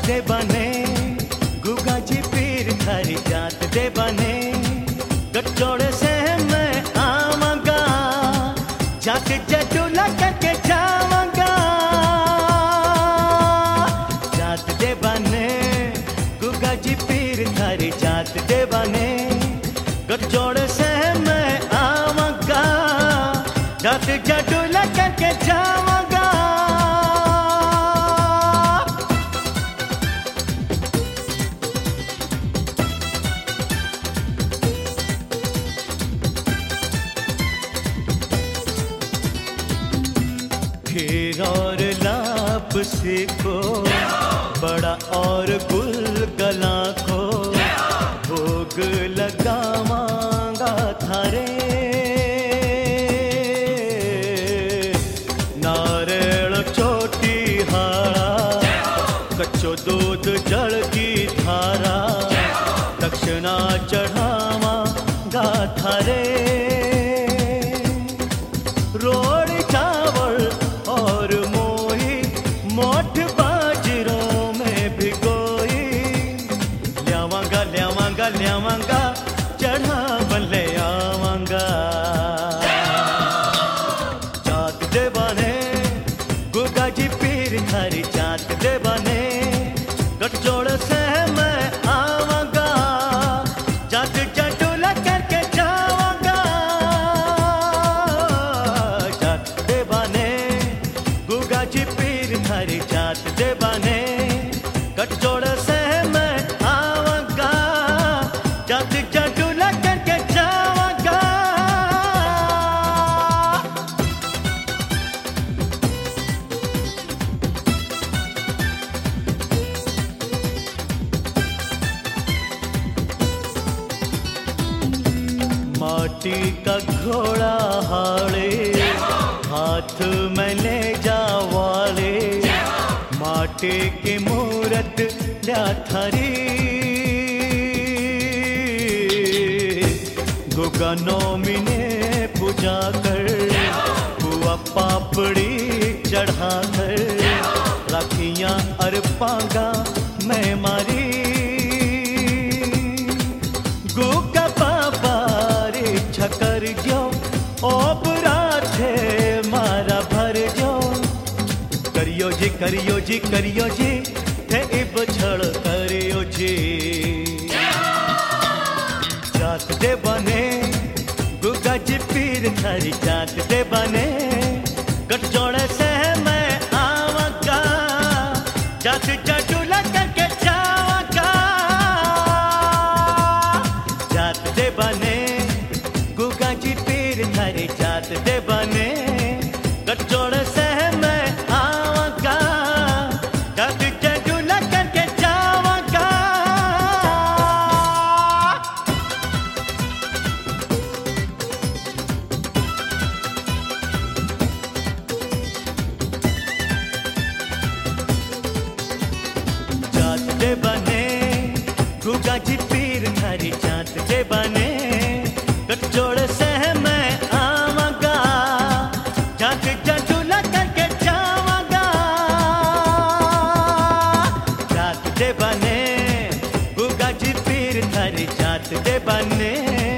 दे बने गुगा जी पीर थारी जात दे बने गठजोड़े से मैं आवांगा जाके जटूला करके जावांगा जात दे बने गुगा जी पीर थारी जात दे बने गठजोड़े से मैं आवांगा जाके जटूला करके जावांगा घेर और लाप सीखो बड़ा और गुल गला को भोग लगावांगा थारे नारेल चोटी हाड़ा कच्चो दूध जल की धारा दक्षिणा चढ़ावांगा थारे रोड़ी चावल और मोही मोठ बाजरों में भिगोई ल्यावांगा ल्यावांगा ल्यावांगा चढ़ावन ले आवांगा जात दे बने गुगा जी पीर थारी जात दे बने गठजोड़ से मैं आवांगा जात जटूला करके जावांगा जात दे बने गुगा जी पीर थारी जात दे बने गठजोड़ से मैं आवांगा जात जटूला करके जावांगा माटी का घोड़ा हाड़े हाथ में ले जावाले माटी की मूरत ल्या थारी गुगा नौमी ने पूजा कर बुआ पापड़ी चढ़ा कर राखियां अरपांगा मैं मारी गुगा बाबा रे छकर जो ओबरा थे मारा भर जो करियो जी करियो जी करियो जी थे इब छड़ करियो जी जात दे बने गुगा जी पीर थारी जात दे बने गठजोड़े से मैं आवांगा जात जटूला करके जावांगा जात दे बने गुगा जी पीर थारी जात दे बने गठजोड़े से मैं आवांगा जात जटूला करके जावांगा जात दे बने गुगा जी पीर थारी जात दे बने गठजोड़ से मैं आवांगा जात जटूला करके जावांगा जात दे बने गुगा जी पीर थारी जात दे बने